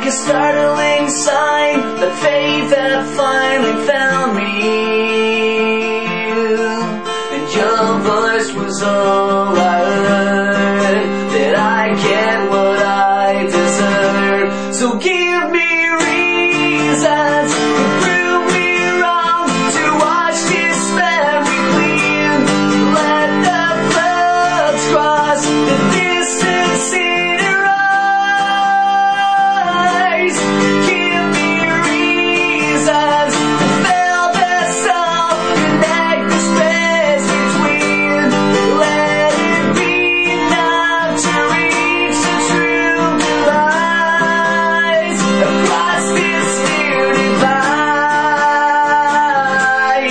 like a startling sign that fate had finally found me, and your voice was all I heard, that I get what I deserve. So give me reasons to prove me wrong, to wash this memory clean. Let the floods cross the distance in your eyes. Give me reasons to fail the soul, connect the space between. Let it be enough to reach the truth that lies across this new divide.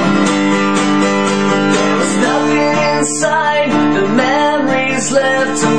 There was nothing inside, the memories left